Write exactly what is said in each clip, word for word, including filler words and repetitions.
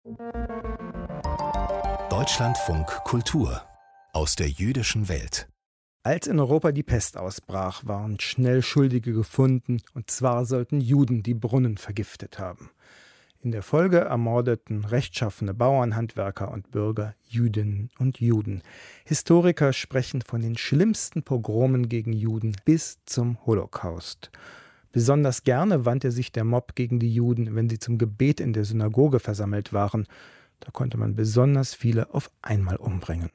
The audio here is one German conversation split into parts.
Deutschlandfunk Kultur aus der jüdischen Welt. Als in Europa die Pest ausbrach, waren schnell Schuldige gefunden, und zwar sollten Juden die Brunnen vergiftet haben. In der Folge ermordeten rechtschaffene Bauern, Handwerker und Bürger Jüdinnen und Juden. Historiker sprechen von den schlimmsten Pogromen gegen Juden bis zum Holocaust. Besonders gerne wandte sich der Mob gegen die Juden, wenn sie zum Gebet in der Synagoge versammelt waren. Da konnte man besonders viele auf einmal umbringen.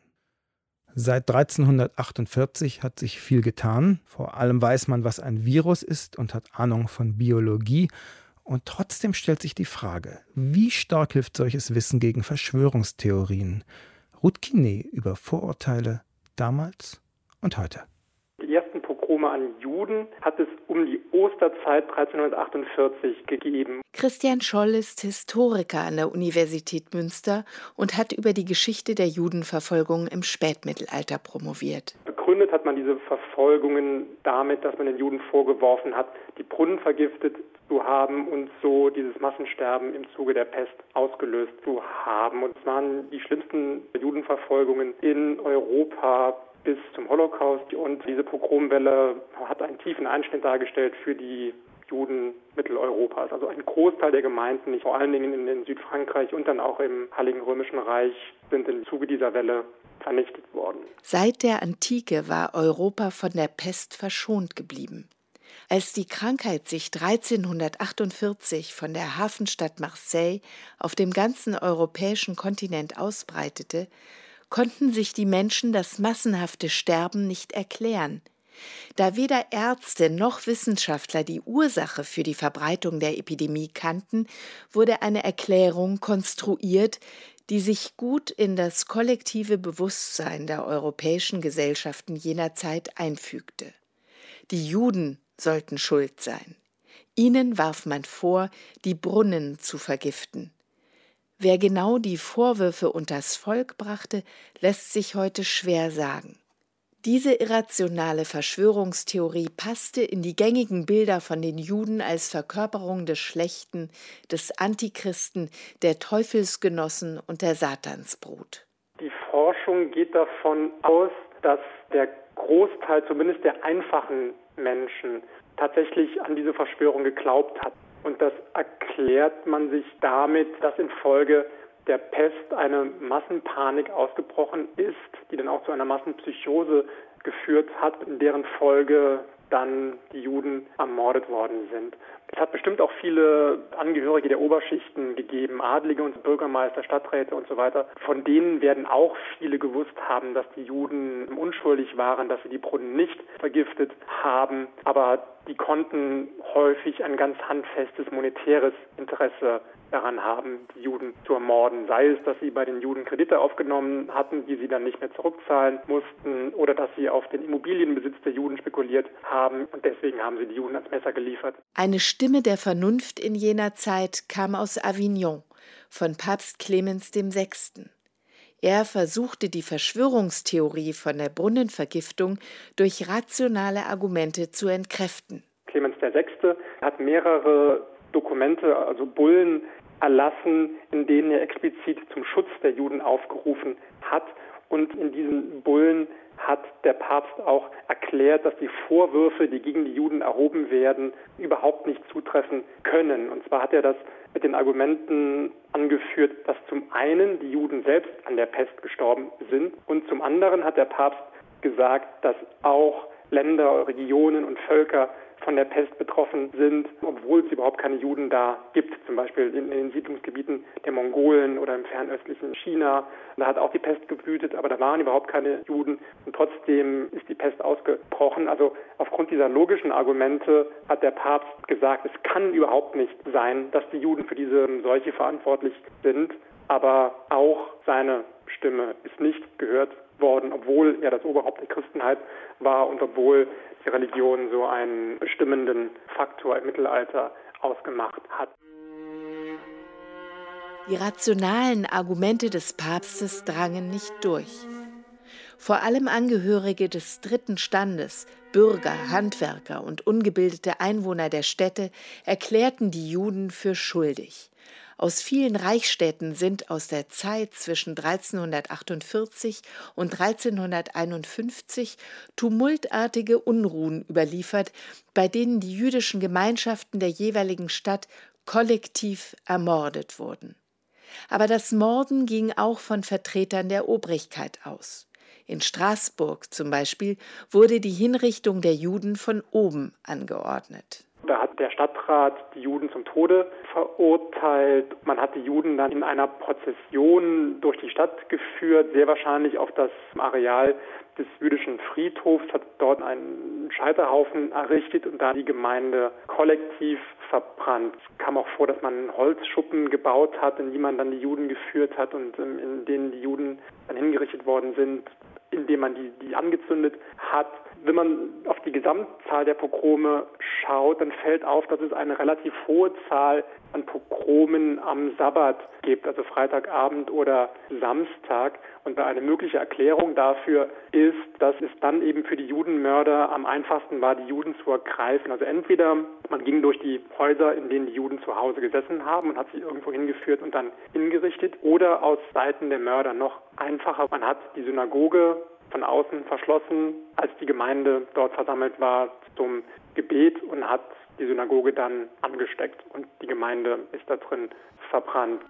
Seit dreizehnhundertachtundvierzig hat sich viel getan. Vor allem weiß man, was ein Virus ist und hat Ahnung von Biologie. Und trotzdem stellt sich die Frage, wie stark hilft solches Wissen gegen Verschwörungstheorien? Ruth Kine über Vorurteile damals und heute. Die ersten Pogrome an Juden hat es um die Osterzeit dreizehnhundertachtundvierzig gegeben. Christian Scholl ist Historiker an der Universität Münster und hat über die Geschichte der Judenverfolgung im Spätmittelalter promoviert. Begründet hat man diese Verfolgungen damit, dass man den Juden vorgeworfen hat, die Brunnen vergiftet zu haben und so dieses Massensterben im Zuge der Pest ausgelöst zu haben. Und es waren die schlimmsten Judenverfolgungen in Europa bis zum Holocaust. Und diese Pogromwelle hat einen tiefen Einschnitt dargestellt für die Juden Mitteleuropas. Also ein Großteil der Gemeinden, vor allen Dingen in, in Südfrankreich und dann auch im Heiligen Römischen Reich, sind im Zuge dieser Welle vernichtet worden. Seit der Antike war Europa von der Pest verschont geblieben. Als die Krankheit sich dreizehnhundertachtundvierzig von der Hafenstadt Marseille auf dem ganzen europäischen Kontinent ausbreitete, konnten sich die Menschen das massenhafte Sterben nicht erklären. Da weder Ärzte noch Wissenschaftler die Ursache für die Verbreitung der Epidemie kannten, wurde eine Erklärung konstruiert, die sich gut in das kollektive Bewusstsein der europäischen Gesellschaften jener Zeit einfügte. Die Juden sollten schuld sein. Ihnen warf man vor, die Brunnen zu vergiften. Wer genau die Vorwürfe unters Volk brachte, lässt sich heute schwer sagen. Diese irrationale Verschwörungstheorie passte in die gängigen Bilder von den Juden als Verkörperung des Schlechten, des Antichristen, der Teufelsgenossen und der Satansbrut. Die Forschung geht davon aus, dass der Großteil, zumindest der einfachen Menschen, tatsächlich an diese Verschwörung geglaubt hat. Und das erklärt man sich damit, dass infolge der Pest eine Massenpanik ausgebrochen ist, die dann auch zu einer Massenpsychose geführt hat, in deren Folge dann die Juden ermordet worden sind. Es hat bestimmt auch viele Angehörige der Oberschichten gegeben, Adlige und Bürgermeister, Stadträte und so weiter. Von denen werden auch viele gewusst haben, dass die Juden unschuldig waren, dass sie die Brunnen nicht vergiftet haben. Aber die konnten häufig ein ganz handfestes monetäres Interesse daran haben, die Juden zu ermorden. Sei es, dass sie bei den Juden Kredite aufgenommen hatten, die sie dann nicht mehr zurückzahlen mussten, oder dass sie auf den Immobilienbesitz der Juden spekuliert haben. Und deswegen haben sie die Juden ans Messer geliefert. Eine Stimme der Vernunft in jener Zeit kam aus Avignon von Papst Clemens der Sechste. Er versuchte die Verschwörungstheorie von der Brunnenvergiftung durch rationale Argumente zu entkräften. Clemens der Sechste hat mehrere Dokumente, also Bullen, erlassen, in denen er explizit zum Schutz der Juden aufgerufen hat. Und in diesen Bullen hat der Papst auch erklärt, dass die Vorwürfe, die gegen die Juden erhoben werden, überhaupt nicht zutreffen können. Und zwar hat er das mit den Argumenten angeführt, dass zum einen die Juden selbst an der Pest gestorben sind und zum anderen hat der Papst gesagt, dass auch Länder, Regionen und Völker von der Pest betroffen sind, obwohl es überhaupt keine Juden da gibt, zum Beispiel in, in den Siedlungsgebieten der Mongolen oder im fernöstlichen China. Da hat auch die Pest gewütet, aber da waren überhaupt keine Juden und trotzdem ist die Pest ausgebrochen. Also aufgrund dieser logischen Argumente hat der Papst gesagt, es kann überhaupt nicht sein, dass die Juden für diese Seuche verantwortlich sind, aber auch seine Stimme ist nicht gehört worden, obwohl er das Oberhaupt der Christenheit war und obwohl die Religion so einen bestimmenden Faktor im Mittelalter ausgemacht hat. Die rationalen Argumente des Papstes drangen nicht durch. Vor allem Angehörige des dritten Standes, Bürger, Handwerker und ungebildete Einwohner der Städte erklärten die Juden für schuldig. Aus vielen Reichsstädten sind aus der Zeit zwischen dreizehnhundertachtundvierzig und dreizehnhunderteinundfünfzig tumultartige Unruhen überliefert, bei denen die jüdischen Gemeinschaften der jeweiligen Stadt kollektiv ermordet wurden. Aber das Morden ging auch von Vertretern der Obrigkeit aus. In Straßburg zum Beispiel wurde die Hinrichtung der Juden von oben angeordnet. Da hat der Stadtrat die Juden zum Tode verurteilt. Man hat die Juden dann in einer Prozession durch die Stadt geführt, sehr wahrscheinlich auf das Areal des jüdischen Friedhofs, hat dort einen Scheiterhaufen errichtet und da die Gemeinde kollektiv verbrannt. Es kam auch vor, dass man Holzschuppen gebaut hat, in die man dann die Juden geführt hat und in denen die Juden dann hingerichtet worden sind, indem man die, die angezündet hat. Wenn man auf die Gesamtzahl der Pogrome schaut, dann fällt auf, dass es eine relativ hohe Zahl an Pogromen am Sabbat gibt, also Freitagabend oder Samstag. Und eine mögliche Erklärung dafür ist, dass es dann eben für die Judenmörder am einfachsten war, die Juden zu ergreifen. Also entweder man ging durch die Häuser, in denen die Juden zu Hause gesessen haben und hat sie irgendwo hingeführt und dann hingerichtet, oder aus Seiten der Mörder noch einfacher. Man hat die Synagoge von außen verschlossen, als die Gemeinde dort versammelt war zum Gebet, und hat die Synagoge dann angesteckt und die Gemeinde ist da drin verbrannt.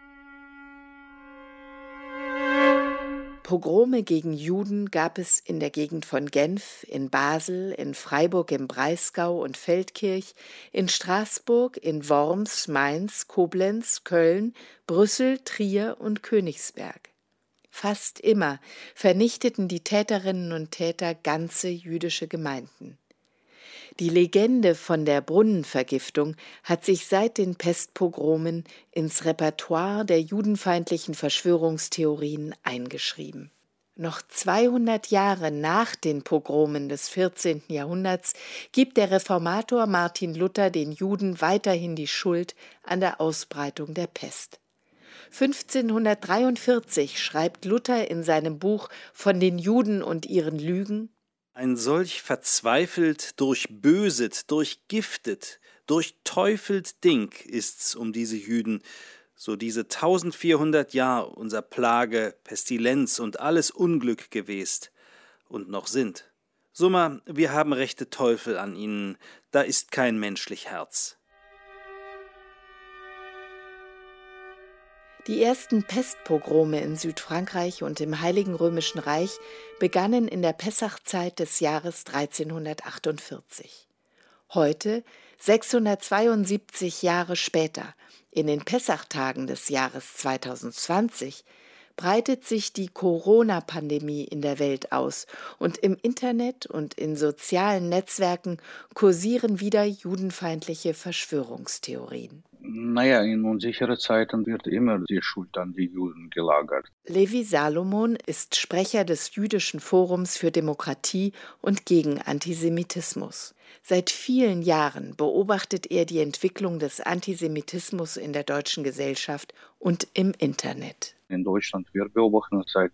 Pogrome gegen Juden gab es in der Gegend von Genf, in Basel, in Freiburg im Breisgau und Feldkirch, in Straßburg, in Worms, Mainz, Koblenz, Köln, Brüssel, Trier und Königsberg. Fast immer vernichteten die Täterinnen und Täter ganze jüdische Gemeinden. Die Legende von der Brunnenvergiftung hat sich seit den Pestpogromen ins Repertoire der judenfeindlichen Verschwörungstheorien eingeschrieben. Noch zweihundert Jahre nach den Pogromen des vierzehnten Jahrhunderts gibt der Reformator Martin Luther den Juden weiterhin die Schuld an der Ausbreitung der Pest. fünfzehnhundertdreiundvierzig schreibt Luther in seinem Buch Von den Juden und ihren Lügen: Ein solch verzweifelt, durchböset, durchgiftet, durchteufelt Ding ist's um diese Jüden, so diese tausendvierhundert Jahr unser Plage, Pestilenz und alles Unglück gewest und noch sind. Summa, wir haben rechte Teufel an ihnen, da ist kein menschlich Herz. Die ersten Pestpogrome in Südfrankreich und im Heiligen Römischen Reich begannen in der Pessachzeit des Jahres dreizehnhundertachtundvierzig. Heute, sechshundertzweiundsiebzig Jahre später, in den Pessachtagen des Jahres zweitausendzwanzig, breitet sich die Corona-Pandemie in der Welt aus und im Internet und in sozialen Netzwerken kursieren wieder judenfeindliche Verschwörungstheorien. Naja, in unsichere Zeiten wird immer die Schuld an die Juden gelagert. Levi Salomon ist Sprecher des Jüdischen Forums für Demokratie und gegen Antisemitismus. Seit vielen Jahren beobachtet er die Entwicklung des Antisemitismus in der deutschen Gesellschaft und im Internet. In Deutschland, wir beobachten seit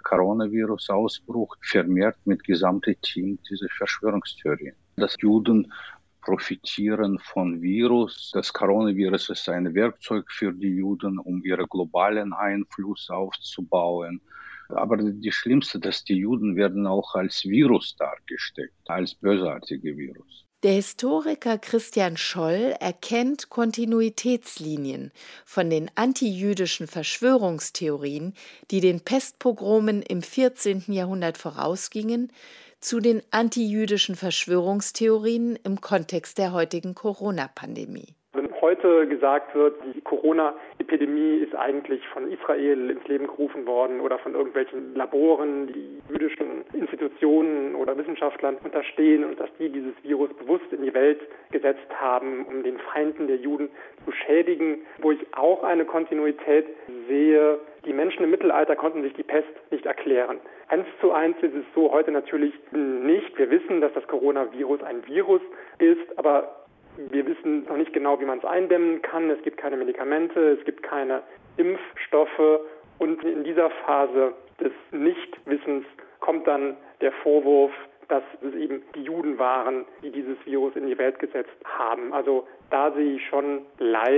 Coronavirus-Ausbruch vermehrt mit gesamtem Team diese Verschwörungstheorien. Dass Juden profitieren von Virus. Das Coronavirus ist ein Werkzeug für die Juden, um ihren globalen Einfluss aufzubauen. Aber das Schlimmste, dass die Juden werden auch als Virus dargestellt, als bösartige Virus. Der Historiker Christian Scholl erkennt Kontinuitätslinien von den antijüdischen Verschwörungstheorien, die den Pestpogromen im vierzehnten Jahrhundert vorausgingen, zu den antijüdischen Verschwörungstheorien im Kontext der heutigen Corona-Pandemie. Wenn heute gesagt wird, die Corona-Epidemie ist eigentlich von Israel ins Leben gerufen worden oder von irgendwelchen Laboren, die jüdischen Institutionen oder Wissenschaftlern unterstehen und dass die dieses Virus bewusst in die Welt gesetzt haben, um den Feinden der Juden zu schädigen, wo ich auch eine Kontinuität sehe. Die Menschen im Mittelalter konnten sich die Pest nicht erklären. Eins zu eins ist es so heute natürlich nicht. Wir wissen, dass das Coronavirus ein Virus ist, aber wir wissen noch nicht genau, wie man es eindämmen kann. Es gibt keine Medikamente, es gibt keine Impfstoffe. Und in dieser Phase des Nichtwissens kommt dann der Vorwurf, dass es eben die Juden waren, die dieses Virus in die Welt gesetzt haben. Also da sehe ich schon leider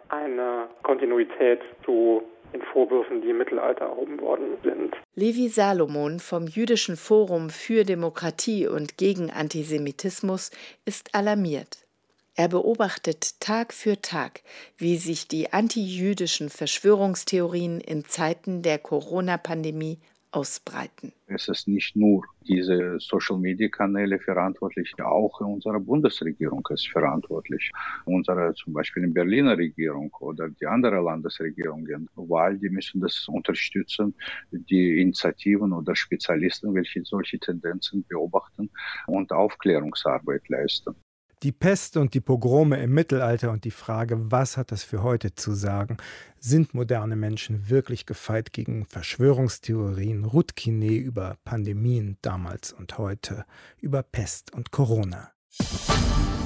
eine Kontinuität zu den Vorwürfen, die im Mittelalter erhoben worden sind. Levi Salomon vom Jüdischen Forum für Demokratie und gegen Antisemitismus ist alarmiert. Er beobachtet Tag für Tag, wie sich die antijüdischen Verschwörungstheorien in Zeiten der Corona-Pandemie ausbreiten. Es ist nicht nur diese Social-Media-Kanäle verantwortlich, auch unsere Bundesregierung ist verantwortlich. Unsere zum Beispiel die Berliner Regierung oder die anderen Landesregierungen, weil die müssen das unterstützen, die Initiativen oder Spezialisten, welche solche Tendenzen beobachten und Aufklärungsarbeit leisten. Die Pest und die Pogrome im Mittelalter und die Frage, was hat das für heute zu sagen? Sind moderne Menschen wirklich gefeit gegen Verschwörungstheorien? Ruth Kine über Pandemien damals und heute, über Pest und Corona.